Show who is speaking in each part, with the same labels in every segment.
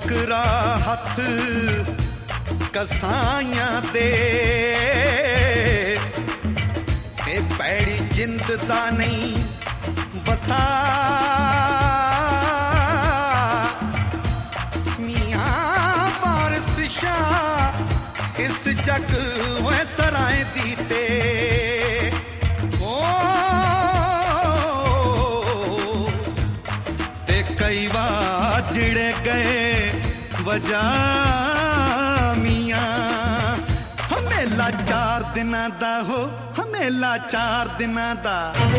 Speaker 1: ਬੱਕਰਾ ਹੱਥ ਕਸਾਈਆਂ ਦੇ ਤੇ ਪੈੜੀ ਜਿੰਦ ਦਾ ਨਹੀਂ ਵਸਾ ਮੀਆਂ ਵਾਰਿਸ ਸ਼ਾਹ ਇਸ ਜਗ ਵੈ ਸਰਾਏ ਦੀ ਤੇ ਕਈ ਵਾਰ ਜਿਹੜੇ ਗਏ ਵਜਾ ਮੀਆਂ ਹਮੇਲਾ 4 ਦਿਨਾਂ ਦਾ ਹੋ ਹਮੇਲਾ 4 ਦਿਨਾਂ ਦਾ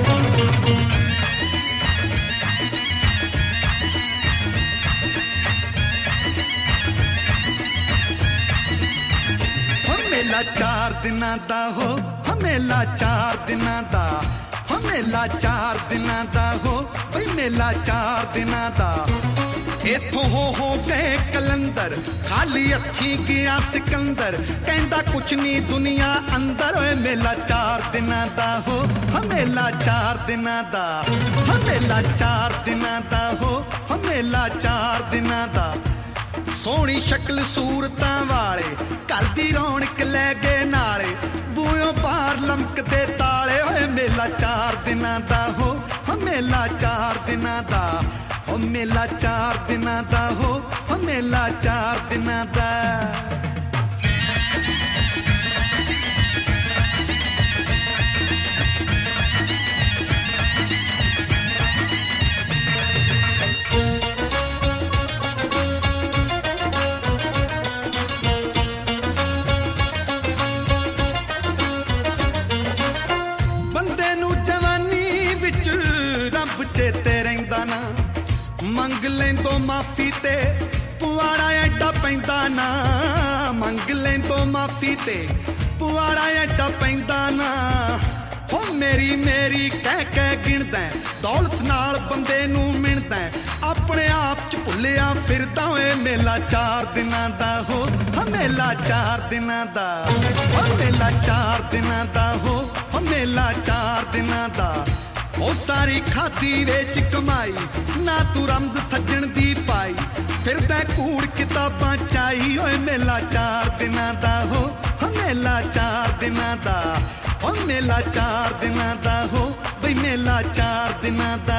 Speaker 1: ਹਮੇਲਾ 4 ਦਿਨਾਂ ਦਾ ਹੋ ਹਮੇਲਾ 4 ਦਿਨਾਂ ਦਾ ਹਮੇਲਾ 4 ਦਿਨਾਂ ਦਾ ਹੋ ਬਈ ਮੇਲਾ 4 ਦਿਨਾਂ ਦਾ ਇੱਥੋਂ ਹੋ ਗਏ ਕਲੰਦਰ ਖਾਲੀ ਅੱਖੀਂ ਗਿਆ ਸਿਕੰਦਰ ਕਹਿੰਦਾ ਕੁਛ ਨਹੀਂ ਦੁਨੀਆ ਅੰਦਰ ਓਏ ਮੇਲਾ 4 ਦਿਨਾਂ ਦਾ ਹੋ ਹਮੇਲਾ 4 ਦਿਨਾਂ ਦਾ ਹਮੇਲਾ 4 ਦਿਨਾਂ ਦਾ ਹੋ ਹਮੇਲਾ 4 ਦਿਨਾਂ ਦਾ ਸੋਹਣੀ ਸ਼ਕਲ ਸੂਰਤਾਂ ਵਾਲੇ ਘਰ ਦੀ ਰੌਣਕ ਲੈ ਗਏ ਨਾਲੇ ਬੂਹੋਂ ਬਾਹਰ ਲਮਕਦੇ ਤਾਲੇ ਓਏ ਮੇਲਾ 4 ਦਿਨਾਂ ਦਾ ਹੋ ਹਮੇਲਾ 4 ਦਿਨਾਂ ਦਾ ਹੋ ਮੇਲਾ 4 ਦਿਨਾਂ ਦਾ ਹੋ ਹਮੇਲਾ 4 ਦਿਨਾਂ ਦਾ ਚੇਤੇ ਰਹਿੰਦਾ ਨਾ ਮੰਗ ਲੈਂਦੋ ਮਾਫੀ ਤੇ ਪੁਆੜਾ ਐਡਾ ਪੈਂਦਾ ਨਾ ਮੰਗ ਲੈਂਦੋ ਮਾਫੀ ਤੇ ਪੁਆੜਾ ਐਡਾ ਪੈਂਦਾ ਨਾ ਹੋ ਮੇਰੀ ਮੇਰੀ ਕਹਿ ਕਹਿ ਗਿਣਦਾ ਦੌਲਤ ਨਾਲ ਬੰਦੇ ਨੂੰ ਮਿਣਦਾ ਆਪਣੇ ਆਪ ਚ ਭੁੱਲਿਆ ਫਿਰਦਾ ਓਏ ਮੇਲਾ 4 ਦਿਨਾਂ ਦਾ ਹੋ ਹਮੇਲਾ 4 ਦਿਨਾਂ ਦਾ ਹਮੇਲਾ 4 ਦਿਨਾਂ ਦਾ ਹੋ ਹਮੇਲਾ 4 ਦਿਨਾਂ ਦਾ ਉਹ ਸਾਰੀ ਖਾਦੀ ਵਿੱਚ ਕਮਾਈ ਨਾ ਤੂੰ ਰਮਜ਼ ਸੱਜਣ ਦੀ ਪਾਈ ਫਿਰਦਾ ਕੂੜ ਕਿਤਾਬਾਂ ਚਾਈ ਓਏ ਮੇਲਾ 4 ਦਿਨਾਂ ਦਾ ਹੋ ਹਮੇਲਾ 4 ਦਿਨਾਂ ਦਾ ਹੋ ਮੇਲਾ 4 ਦਿਨਾਂ ਦਾ ਹੋ ਬਈ ਮੇਲਾ 4 ਦਿਨਾਂ ਦਾ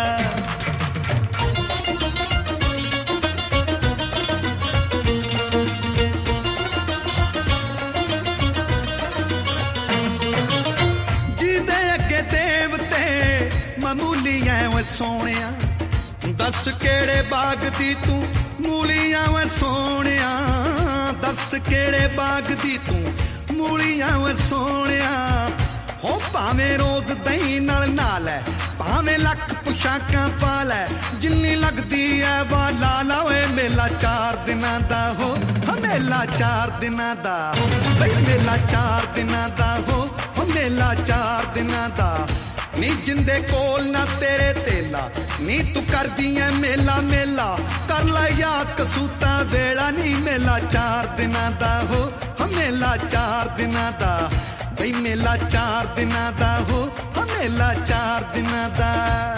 Speaker 1: ਮੂਲੀਆਂ ਵੇ ਸੋਹਣਿਆ ਦੱਸ ਕਿਹੜੇ ਬਾਗ ਦੀ ਤੂੰ ਮੂਲੀਆਂ ਵੇ ਸੋਹਣਿਆ ਦੱਸ ਕਿਹੜੇ ਬਾਗ ਦੀ ਤੂੰ ਮੂਲੀਆਂ ਵੇ ਸੋਹਣਿਆ ਹੋ ਭਾਵੇਂ ਰੋਜ਼ ਦਹੀਂ ਨਾਲ ਨਾ ਲੈ ਭਾਵੇਂ ਲੱਖ ਪੁਸ਼ਾਕਾਂ ਪਾ ਲੈ ਜਿੰਨੀ ਲੱਗਦੀ ਐ ਵਾ ਲਾ ਲਾ ਓਏ ਮੇਲਾ 4 ਦਿਨਾਂ ਦਾ ਹੋ ਹਮੇਲਾ 4 ਦਿਨਾਂ ਦਾ ਬਈ ਮੇਲਾ 4 ਦਿਨਾਂ ਦਾ ਹੋ ਹਮੇਲਾ 4 ਦਿਨਾਂ ਦਾ ਨੀ ਜਿੰਦੇ ਕੋਲ ਨਾ ਤੇਰੇ ਤੇਲਾ ਨੀ ਤੂੰ ਕਰਦੀ ਐ ਮੇਲਾ ਮੇਲਾ ਕਰ ਲੈ ਯਾਦ ਕਸੂਤਾ ਵੇਲਾ ਨੀ ਮੇਲਾ 4 ਦਿਨਾਂ ਦਾ ਹੋ ਹਮੇਲਾ 4 ਦਿਨਾਂ ਦਾ ਬਈ ਮੇਲਾ 4 ਦਿਨਾਂ ਦਾ ਹੋ ਹਮੇਲਾ 4 ਦਿਨਾਂ ਦਾ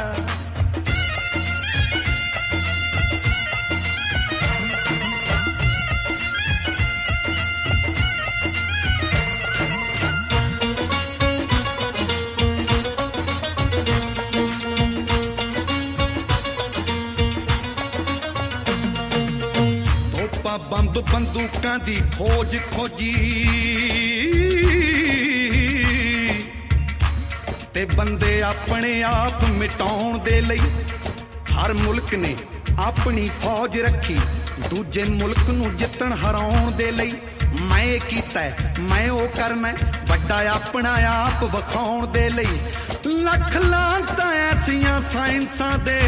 Speaker 1: ਬੰਬ ਬੰਦੂਕਾਂ ਦੀ ਖੋਜ ਖੋਜੀ ਤੇ ਬੰਦੇ ਆਪਣੇ ਆਪ ਮਿਟਾਉਣ ਦੇ ਲਈ ਹਰ ਮੁਲਕ ਨੇ ਆਪਣੀ ਫੌਜ ਰੱਖੀ ਦੂਜੇ ਮੁਲਕ ਨੂੰ ਜਿੱਤਣ ਹਰਾਉਣ ਦੇ ਲਈ ਮੈਂ ਇਹ ਕੀਤਾ ਮੈਂ ਉਹ ਕਰਨਾ ਵੱਡਾ ਆਪਣਾ ਆਪ ਵਿਖਾਉਣ ਦੇ ਲਈ ਲੱਖ ਲਾਂਤਾਂ ਐਸੀਆਂ ਸਾਇੰਸਾਂ ਦੇ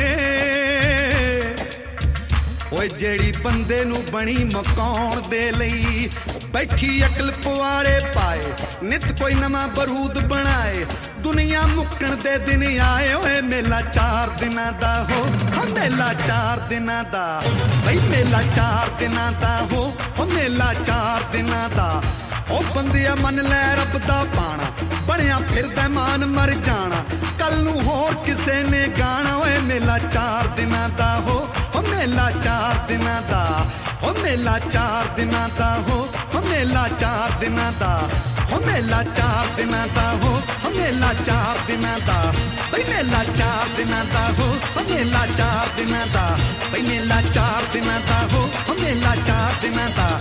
Speaker 1: ਓਏ ਜਿਹੜੀ ਬੰਦੇ ਨੂੰ ਬਣੀ ਮਕਾਉਣ ਦੇ ਲਈ ਬੈਠੀ ਅਕਲ ਪਵਾੜੇ ਪਾਏ ਨਿਤ ਕੋਈ ਨਵਾਂ ਬਰੂਦ ਬਣਾਏ ਦੁਨੀਆ ਮੁੱਕਣ ਦੇ ਦਿਨ ਆਏ ਓਏ ਮੇਲਾ 4 ਦਿਨਾਂ ਦਾ ਹੋ ਮੇਲਾ 4 ਦਿਨਾਂ ਦਾ ਬਈ ਮੇਲਾ 4 ਦਿਨਾਂ ਦਾ ਹੋ ਮੇਲਾ 4 ਦਿਨਾਂ ਦਾ ਉਹ ਬੰਦਿਆ ਮੰਨ ਲੈ ਰੱਬ ਦਾ ਪਾਣਾ ਬਣਿਆ ਫਿਰਦਾ ਮਾਨ ਮਰ ਜਾਣਾ ਕੱਲ ਨੂੰ ਹੋਰ ਕਿਸੇ ਨੇ ਗਾਣਾ ਓਏ ਮੇਲਾ 4 ਦਿਨਾਂ ਦਾ ਹੋ ਮੇਲਾ 4 ਦਿਨਾਂ ਦਾ ਹੋ ਮੇਲਾ 4 ਦਿਨਾਂ ਦਾ ਹੋ ਮੇਲਾ 4 ਦਿਨਾਂ ਦਾ ਹੋ ਮੇਲਾ 4 ਦਿਨਾਂ ਦਾ ਹੋ ਮੇਲਾ 4 ਦਿਨਾਂ ਦਾ ਬਈ ਮੇਲਾ 4 ਦਿਨਾਂ ਦਾ ਹੋ ਮੇਲਾ 4 ਦਿਨਾਂ ਦਾ ਬਈ ਮੇਲਾ 4 ਦਿਨਾਂ ਦਾ ਹੋ ਮੇਲਾ 4 ਦਿਨਾਂ ਦਾ